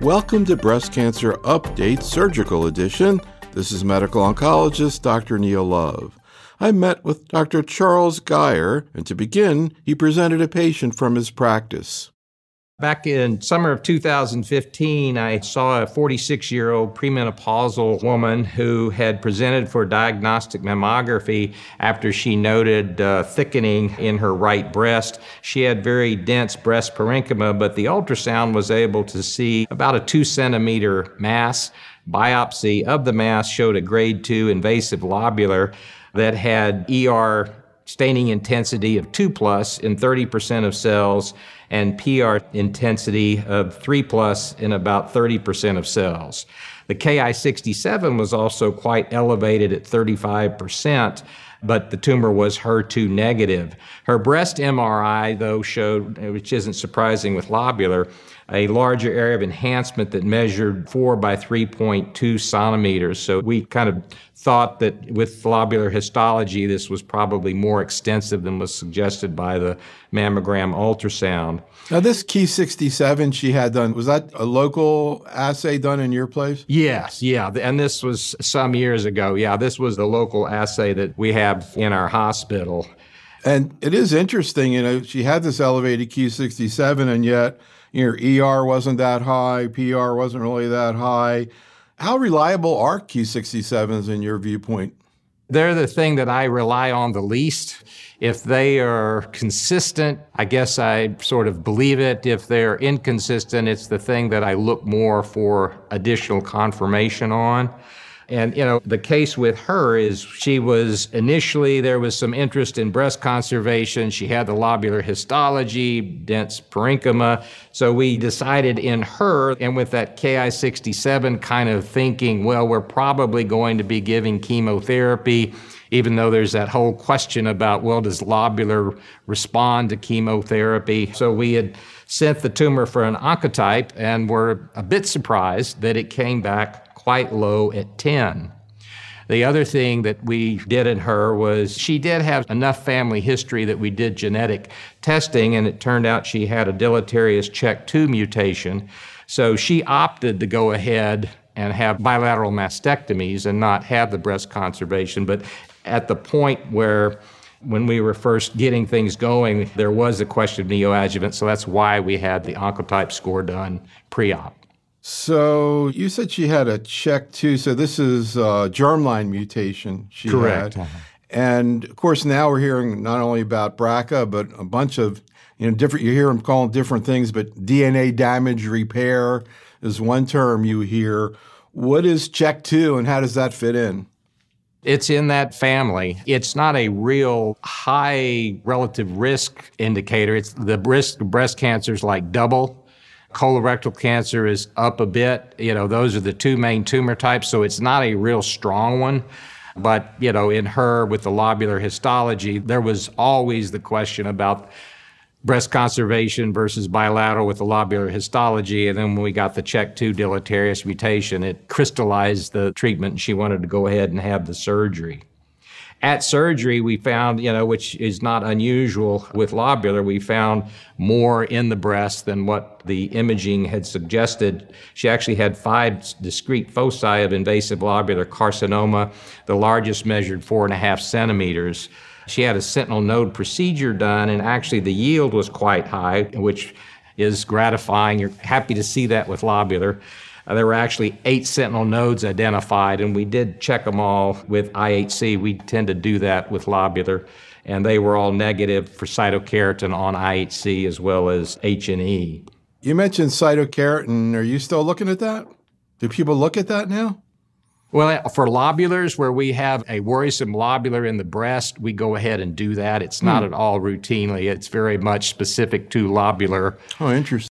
Welcome to Breast Cancer Update Surgical Edition. This is medical oncologist Dr. Neil Love. I met with Dr. Charles Geyer, and to begin, he presented a patient from his practice. Back in summer of 2015, I saw a 46-year-old premenopausal woman who had presented for diagnostic mammography after she noted thickening in her right breast. She had very dense breast parenchyma, but the ultrasound was able to see about a 2-centimeter mass. Biopsy of the mass showed a grade 2 invasive lobular that had ER staining intensity of 2+ in 30% of cells and PR intensity of 3+ in about 30% of cells. The Ki-67 was also quite elevated at 35%, but the tumor was HER2 negative. Her breast MRI, though, showed, which isn't surprising with lobular, a larger area of enhancement that measured 4 by 3.2 centimeters. So we kind of thought that with lobular histology, this was probably more extensive than was suggested by the mammogram ultrasound. Now, this Ki-67 she had done, was that a local assay done in your place? Yes, yeah, and this was some years ago. Yeah, this was the local assay that we have in our hospital. And it is interesting, she had this elevated Ki-67, and yet your ER wasn't that high, PR wasn't really that high. How reliable are Ki-67s in your viewpoint? They're the thing that I rely on the least. If they are consistent, I guess I sort of believe it. If they're inconsistent, it's the thing that I look more for additional confirmation on. And, the case with her is she was initially, there was some interest in breast conservation. She had the lobular histology, dense parenchyma. So we decided in her, and with that Ki-67 kind of thinking, well, we're probably going to be giving chemotherapy, even though there's that whole question about, well, does lobular respond to chemotherapy? So we had sent the tumor for an oncotype and were a bit surprised that it came back quite low at 10. The other thing that we did in her was she did have enough family history that we did genetic testing, and it turned out she had a deleterious CHEK2 mutation. So she opted to go ahead and have bilateral mastectomies and not have the breast conservation. But at the point where when we were first getting things going, there was a question of neoadjuvant, so that's why we had the oncotype score done pre-op. So you said she had a CHEK2, so this is a germline mutation she Correct. had. And of course, now we're hearing not only about BRCA, but a bunch of different, you hear them calling different things, but DNA damage repair is one term you hear. What is CHEK2 and how does that fit in? It's in that family. It's not a real high relative risk indicator. It's the risk of breast cancer is like double. Colorectal cancer is up a bit. Those are the two main tumor types, so it's not a real strong one. But, in her with the lobular histology, there was always the question about breast conservation versus bilateral with the lobular histology. And then when we got the CHEK2 deleterious mutation, it crystallized the treatment, and she wanted to go ahead and have the surgery. At surgery, we found, which is not unusual with lobular, we found more in the breast than what the imaging had suggested. She actually had 5 discrete foci of invasive lobular carcinoma. The largest measured 4.5 centimeters. She had a sentinel node procedure done, and actually the yield was quite high, which is gratifying. You're happy to see that with lobular. There were actually 8 sentinel nodes identified, and we did check them all with IHC. We tend to do that with lobular, and they were all negative for cytokeratin on IHC as well as H&E. You mentioned cytokeratin. Are you still looking at that? Do people look at that now? Well, for lobulars, where we have a worrisome lobular in the breast, we go ahead and do that. It's not at all routinely. It's very much specific to lobular. Oh, interesting.